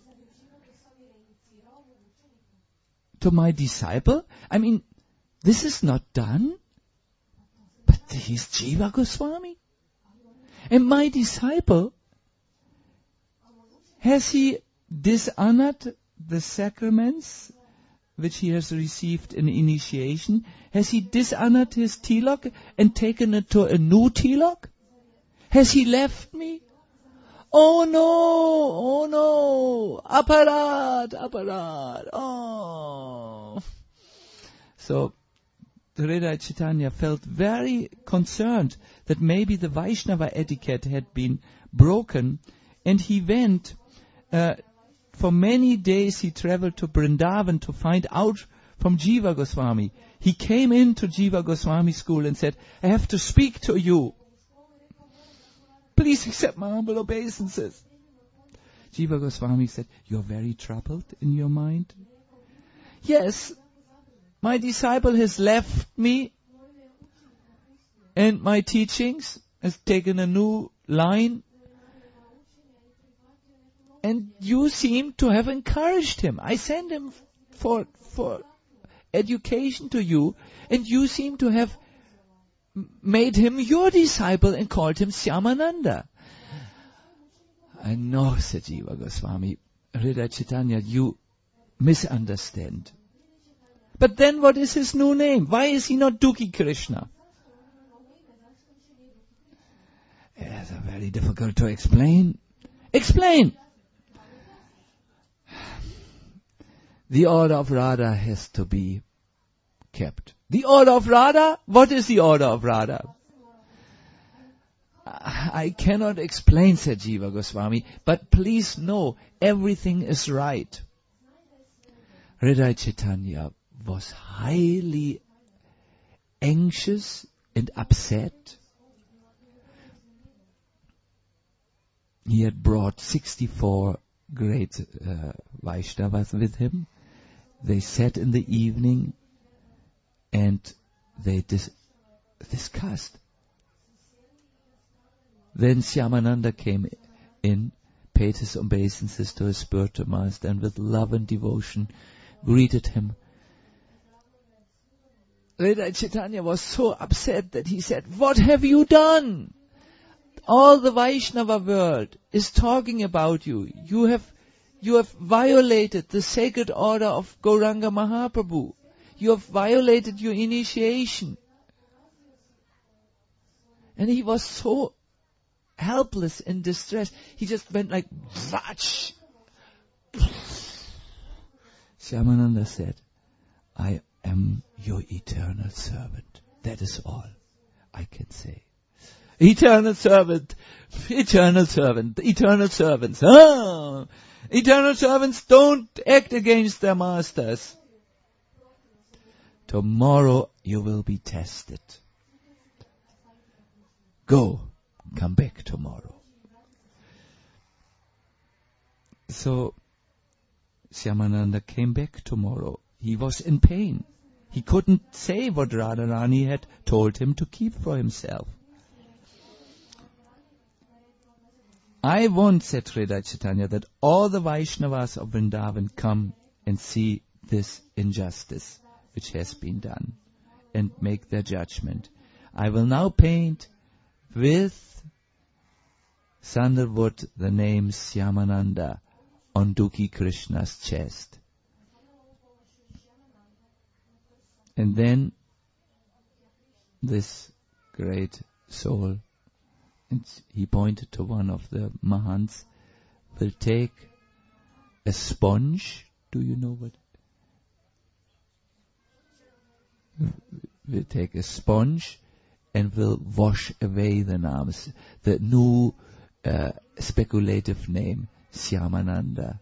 to my disciple? I mean, this is not done, but he's Jiva Goswami. And my disciple, has he dishonored the sacraments which he has received in initiation? Has he dishonored his tilak and taken it to a new tilak? Has he left me? Oh no, oh no, aparad, aparad, oh. So, Hridaya Chaitanya felt very concerned that maybe the Vaishnava etiquette had been broken, and he went, uh, for many days he traveled to Vrindavan to find out from Jiva Goswami. He came into Jiva Goswami school and said, I have to speak to you. Please accept my humble obeisances. Jiva Goswami said, you're very troubled in your mind? Yes, my disciple has left me and my teachings, has taken a new line, and you seem to have encouraged him. I sent him for for education to you, and you seem to have made him your disciple and called him Shyamananda. I know, said Jiva Goswami. Hridaya Chaitanya, you misunderstand. But then what is his new name? Why is he not Dukhi Krishna? It's very difficult to explain. Explain! The order of Radha has to be kept. The order of Radha? What is the order of Radha? I cannot explain, said Jiva Goswami, but please know, everything is right. Hridaya Chaitanya was highly anxious and upset. He had brought sixty-four great uh, Vaishnavas with him. They sat in the evening and they dis- disgust. Then Shyamananda came in, paid his obeisances to his spiritual master, and with love and devotion greeted him. Hridaya Chaitanya was so upset that he said, "What have you done? All the Vaishnava world is talking about you. You have, you have violated the sacred order of Gauranga Mahaprabhu. You have violated your initiation." And he was so helpless and distressed. He just went like, "Vatch!" Shyamananda said, "I am your eternal servant. That is all I can say." Eternal servant, eternal servant, eternal servants. Ah, eternal servants don't act against their masters. Tomorrow you will be tested. Go, come back tomorrow. So, Shyamananda came back tomorrow. He was in pain. He couldn't say what Radharani had told him to keep for himself. "I want," said Hridaya Chaitanya, "that all the Vaishnavas of Vrindavan come and see this injustice which has been done and make their judgment. I will now paint with sandalwood the name Shyamananda on Dukhi Krishna's chest." And then this great soul, and he pointed to one of the Mahants, will take a sponge. Do you know what? Will take a sponge and will wash away the names, the new uh, speculative name, Shyamananda.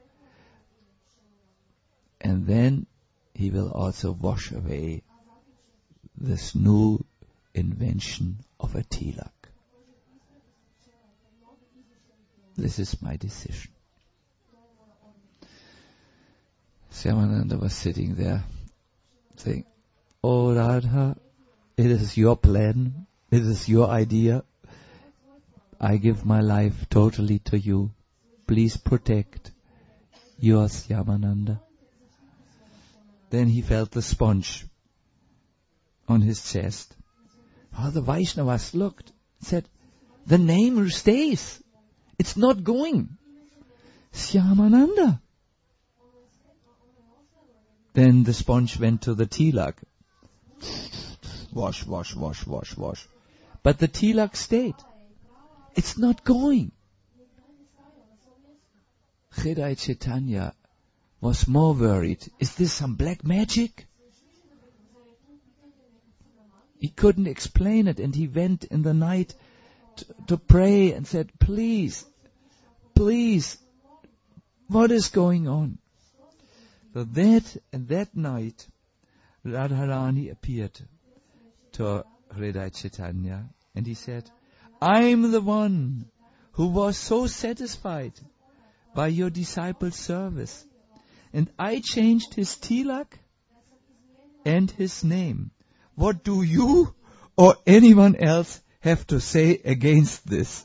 And then he will also wash away this new invention of a tilak. This is my decision. Shyamananda was sitting there saying, "Oh Radha, it is your plan, it is your idea. I give my life totally to you. Please protect your Shyamananda." Then he felt the sponge on his chest. All the Vaishnavas looked, said, "The name stays. It's not going. Shyamananda." Then the sponge went to the tilak. Wash, wash, wash, wash, wash. But the tilak stayed. It's not going. Hridaya Chaitanya was more worried. Is this some black magic? He couldn't explain it, and he went in the night to, to pray and said, "Please, please, what is going on?" So that, and that night, Radharani appeared to Hridaya Chaitanya, and he said, "I'm the one who was so satisfied by your disciple's service, and I changed his tilak and his name. What do you or anyone else have to say against this?"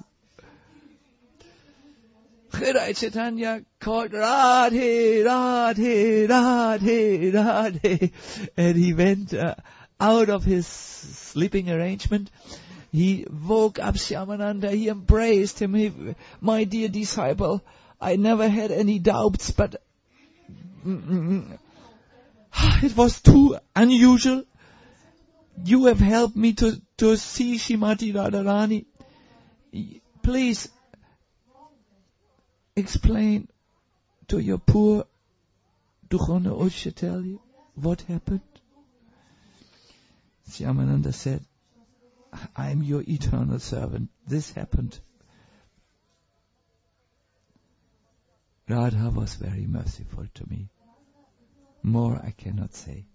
Hridaya Chaitanya called, "Radhe, Radhe, Radhe, Radhe," and he went uh, out of his sleeping arrangement. He woke up Shyamananda, he embraced him. He, "My dear disciple, I never had any doubts, but mm, it was too unusual. You have helped me to, to see Srimati Radharani. Please explain to your poor Dukhana Ushatelya what happened." Shyamananda said, "I am your eternal servant. This happened." Radha was very merciful to me. More I cannot say.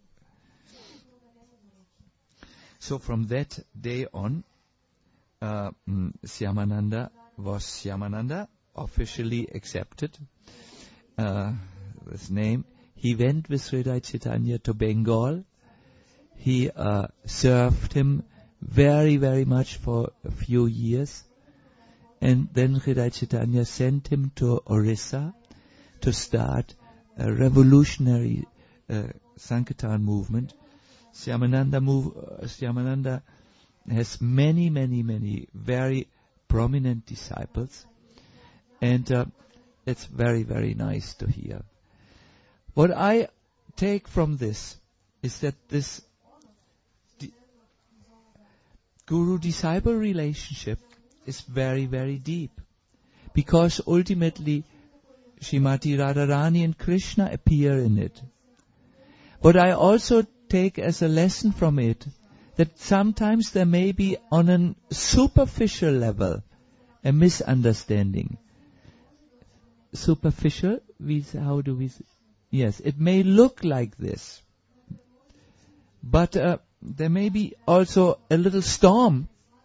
So from that day on, uh, Shyamananda was Shyamananda, officially accepted. Uh, his name. He went with Hridaya Chaitanya to Bengal. He uh, served him very, very much for a few years. And then Hridaya Chaitanya sent him to Orissa to start a revolutionary uh, Sankirtan movement. Shyamananda, move, uh, Shyamananda has many, many, many very prominent disciples. And uh, it's very, very nice to hear. What I take from this is that this di- guru-disciple relationship is very, very deep. Because ultimately, Srimati Radharani and Krishna appear in it. What I also take as a lesson from it, that sometimes there may be on a superficial level a misunderstanding. Superficial, we, how do we... Yes, it may look like this. But uh, there may be also a little storm,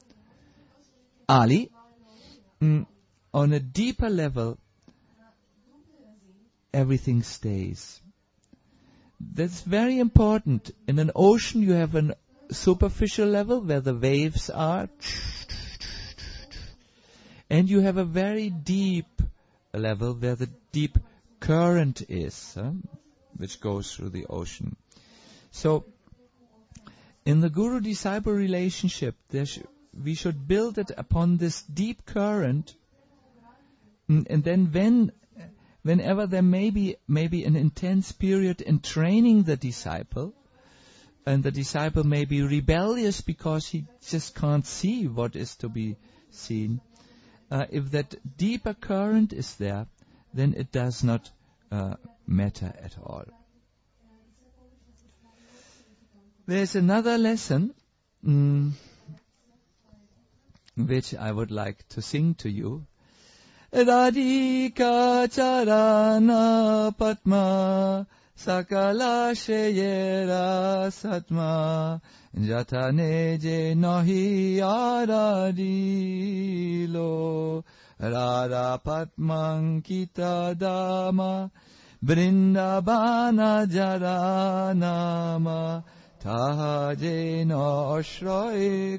Ali. Mm, on a deeper level, everything stays. That's very important. In an ocean, you have a superficial level where the waves are, and you have a very deep level where the deep current is, huh, which goes through the ocean. So, in the guru-disciple relationship, there sh- we should build it upon this deep current, and, and then when, whenever there may be maybe an intense period in training the disciple, and the disciple may be rebellious because he just can't see what is to be seen, uh, if that deeper current is there, then it does not uh, matter at all. There's another lesson mm, which I would like to sing to you. Radhika charana patma sakala sheyera satma jatane je nahi aradilo Radha patman kita dama Vrindavana jaranama taha jena ashray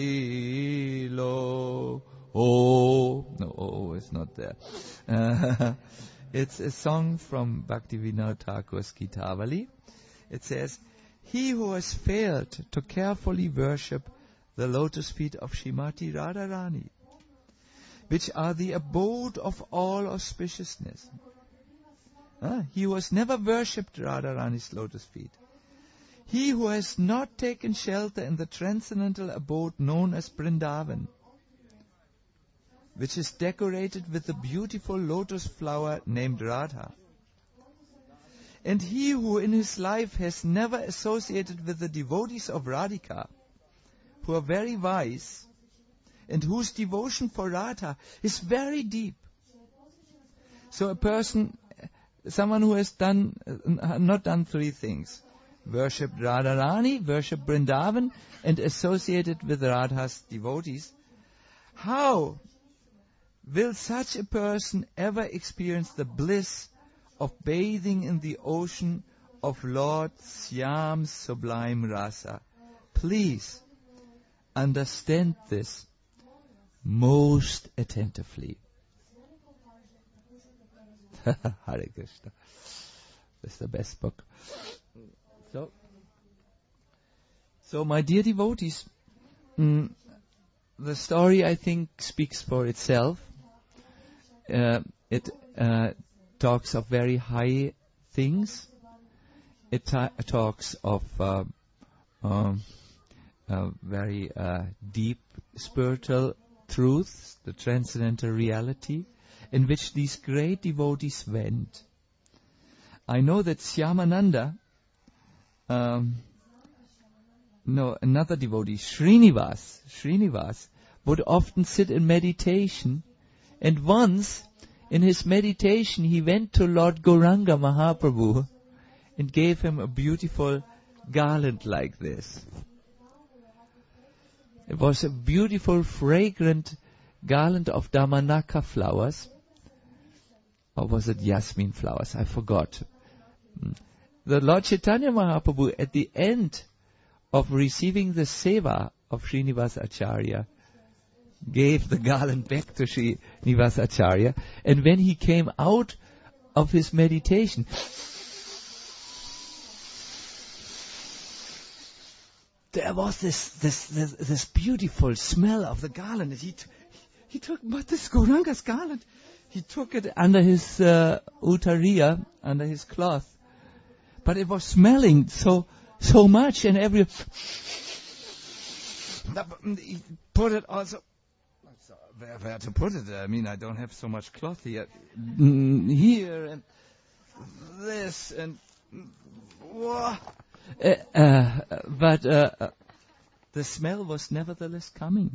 korilo. Oh, no, oh, it's not there. Uh, it's a song from Bhaktivinoda Thakur's Gitavali. It says, he who has failed to carefully worship the lotus feet of Srimati Radharani, which are the abode of all auspiciousness. Uh, he who has never worshipped Radharani's lotus feet. He who has not taken shelter in the transcendental abode known as Vrindavan, which is decorated with the beautiful lotus flower named Radha. And he who in his life has never associated with the devotees of Radhika, who are very wise, and whose devotion for Radha is very deep. So a person, someone who has done, uh, not done three things, worshipped Radharani, worshipped Vrindavan, and associated with Radha's devotees, how will such a person ever experience the bliss of bathing in the ocean of Lord Syam's sublime rasa? Please understand this most attentively. Hare Krishna. That's the best book. So, so my dear devotees, mm, the story, I think, speaks for itself. Uh, it uh, talks of very high things. It ta- talks of uh, um, uh, very uh, deep spiritual truths, the transcendental reality, in which these great devotees went. I know that Shyamananda, um, no, another devotee, Srinivas, Srinivas, would often sit in meditation. And once, in his meditation, he went to Lord Gauranga Mahaprabhu and gave him a beautiful garland like this. It was a beautiful, fragrant garland of Damanaka flowers. Or was it Yasmin flowers? I forgot. The Lord Chaitanya Mahaprabhu, at the end of receiving the seva of Srinivas Acharya, gave the garland back to Srinivas Acharya, and when he came out of his meditation, there was this this this, this beautiful smell of the garland. He t- he took, but this Gauranga's garland, he took it under his uh, uttariya, under his cloth, but it was smelling so so much, and every he put it also. Where, where to put it? I mean, I don't have so much cloth here. Mm, here and this and whoa. Uh, uh, but uh, uh, the smell was nevertheless coming.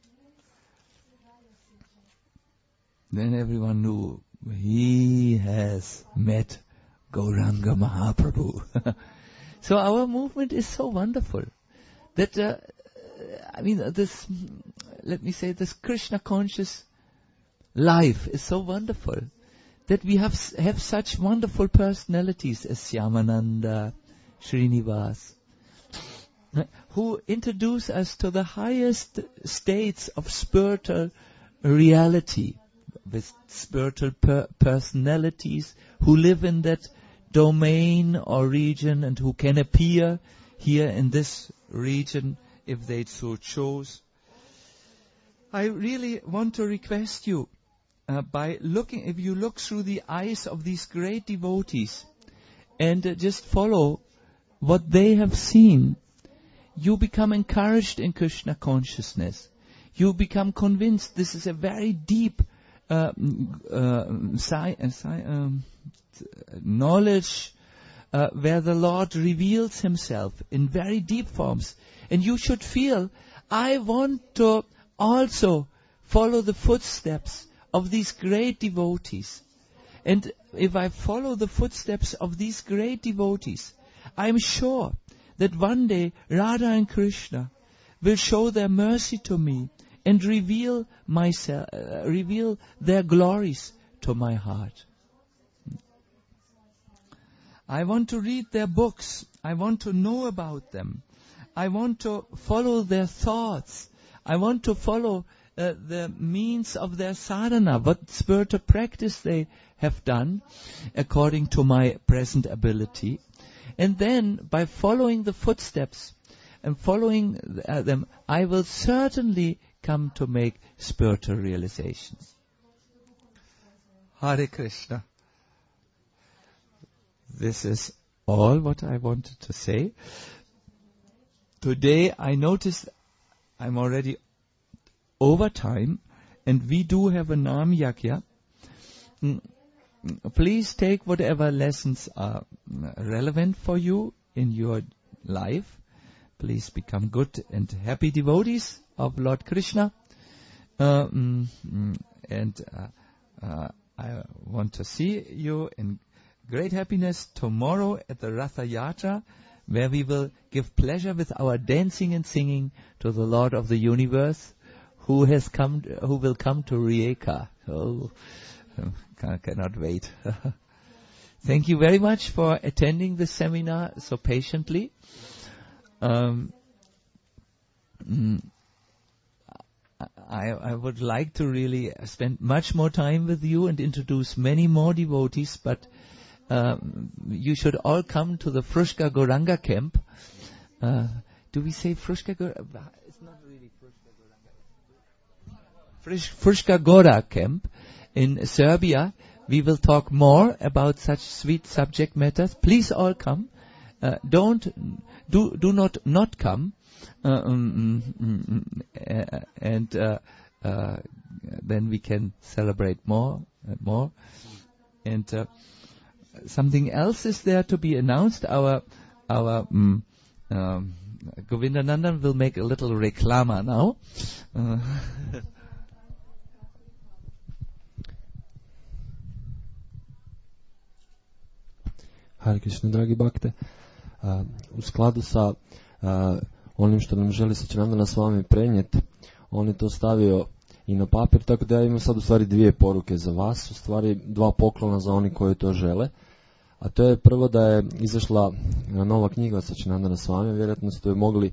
Then everyone knew he has met Gauranga Mahaprabhu. So our movement is so wonderful that uh, I mean this. Let me say, this Krishna conscious life is so wonderful that we have have such wonderful personalities as Shyamananda, Srinivas, who introduce us to the highest states of spiritual reality, with spiritual per- personalities who live in that domain or region and who can appear here in this region if they so chose. I really want to request you, uh, by looking, if you look through the eyes of these great devotees and uh, just follow what they have seen, you become encouraged in Krishna consciousness. You become convinced this is a very deep uh, uh, sci- uh, sci- um, knowledge uh, where the Lord reveals himself in very deep forms. And you should feel, I want to also follow the footsteps of these great devotees. And if I follow the footsteps of these great devotees, I am sure that one day Radha and Krishna will show their mercy to me and reveal myself, uh, reveal their glories to my heart. I want to read their books. I want to know about them. I want to follow their thoughts. I want to follow uh, the means of their sadhana, what spiritual practice they have done according to my present ability. And then, by following the footsteps and following uh, them, I will certainly come to make spiritual realizations. Hare Krishna. This is all what I wanted to say. Today I noticed I'm already over time, and we do have a Nam Yagya. Mm, please take whatever lessons are relevant for you in your life. Please become good and happy devotees of Lord Krishna. Uh, mm, mm, and uh, uh, I want to see you in great happiness tomorrow at the Ratha Yatra, where we will give pleasure with our dancing and singing to the Lord of the universe, who has come, who will come to Rijeka. Oh, I cannot wait. Thank you very much for attending this seminar so patiently. Um, I, I would like to really spend much more time with you and introduce many more devotees, but Um, you should all come to the Frushka Gauranga camp. Uh, do we say Frushka Gauranga? It's not really Frushka Gauranga. Frush, Frushka Gora camp in Serbia. We will talk more about such sweet subject matters. Please all come. Uh, don't do do not not come. Uh, um, mm, mm, uh, and uh, uh, then we can celebrate more and more. And uh, something else is there to be announced. Our our um, um, Govindanandan will make a little reclama now. Uh, Hare Krishna, dragi bakte. Uh, u skladu sa uh, onim što nam želi Sačinandana s vami prenijeti, on je to stavio i na papir, tako da ja imam sad u stvari dvije poruke za vas, u stvari dva poklona za oni koji to žele. A to je prvo da je izašla nova knjiga Sačinandana s vami, vjerojatno ste ju mogli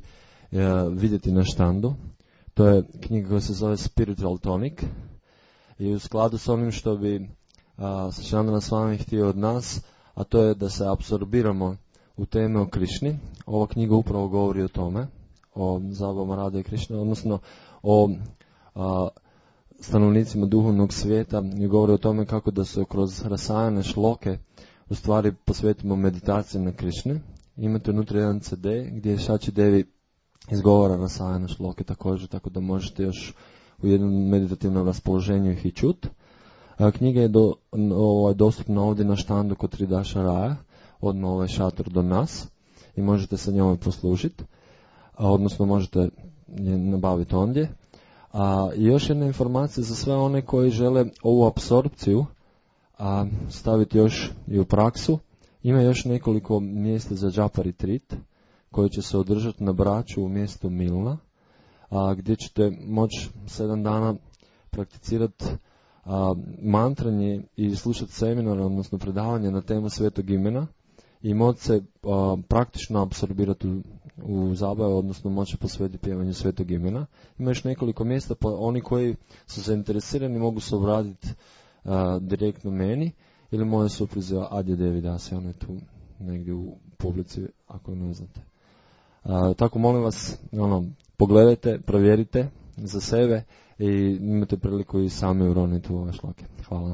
uh, vidjeti na štandu. To je knjiga koja se zove Spiritual Tonic i u skladu s onim što bi uh, Sačinandana Swami htio od nas, a to je da se apsorbiramo u teme o Krišni. Ova knjiga upravo govori o tome, o zabavama Rade i Krišne, odnosno o a, stanovnicima duhovnog svijeta i govori o tome kako da se kroz rasajane šloke u stvari posvetimo meditaciji na Krišne. Imate unutra jedan ce de gdje Šači Devi izgovara rasajane šloke također, tako da možete još u jednom meditativnom raspoloženju ih i čut. A, knjiga je do, ovaj, dostupna ovdje na štandu kod Tridaša Raja, odmah ovaj šator do nas i možete se njome poslužiti, a, odnosno možete je nabaviti ondje. A još jedna informacija za sve one koji žele ovu apsorpciju a, staviti još i u praksu. Ima još nekoliko mjesta za džapa retreat koji će se održati na Braču u mjestu Milna, a, gdje ćete moći sedam dana prakticirati a, mantranje i slušati seminar, odnosno predavanje na temu Svetog imena i moći se a, praktično apsorbirati u, u zabave, odnosno moći posvetiti pjevanju Svetog imena. Ima još nekoliko mjesta, pa oni koji su zainteresirani mogu se obratiti a, direktno meni ili moje supruze Adja Devi Dasi, ona je tu negdje u publici, ako ne znate. A, tako molim vas, ono, pogledajte, provjerite za sebe i imate priliku i sami uroniti u ove šloke. Hvala.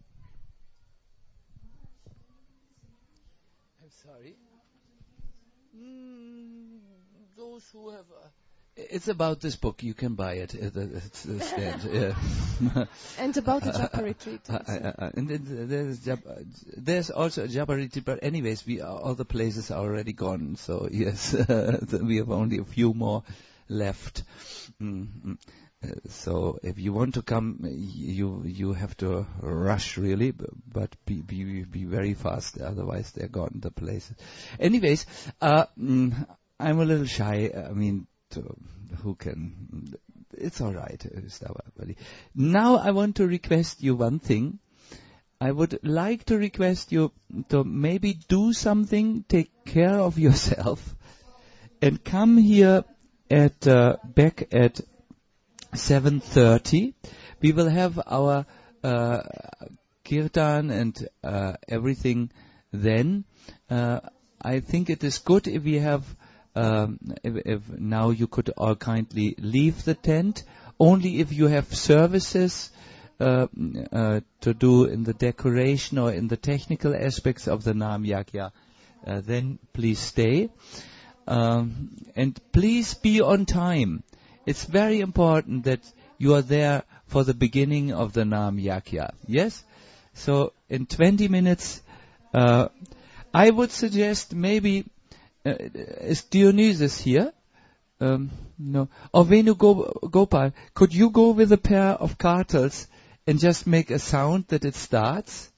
Who have, uh, it's about this book. You can buy it at the, at the stand. Yeah. And about the Japa retreat. Uh, uh, uh, and then there's, Japa, there's also a Japa retreat, but anyways, we are, all the places are already gone. So yes, we have only a few more left. Mm-hmm. Uh, so if you want to come, you you have to rush really, but be be be very fast. Otherwise, they're gone. The places. Anyways, uh. Mm, I'm a little shy. I mean, to, who can? It's all right. Now I want to request you one thing. I would like to request you to maybe do something, take care of yourself, and come here at uh, back at seven thirty. We will have our uh, kirtan and uh, everything then. Uh, I think it is good if we have. Um, if, if now you could all kindly leave the tent, only if you have services uh, uh, to do in the decoration or in the technical aspects of the Nam Yagya, uh, then please stay. Um, and please be on time. It's very important that you are there for the beginning of the Nam Yagya. Yes? So in twenty minutes, uh, I would suggest maybe Uh, is Dionysus here? Um, no. Or Venu Go- Gopal, could you go with a pair of kartals and just make a sound that it starts?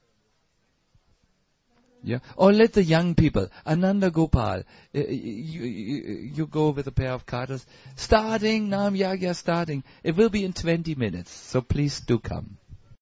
Yeah. Or let the young people, Ananda Gopal, uh, you, you, you go with a pair of kartals. Starting, Nam Yagya starting. It will be in twenty minutes, so please do come.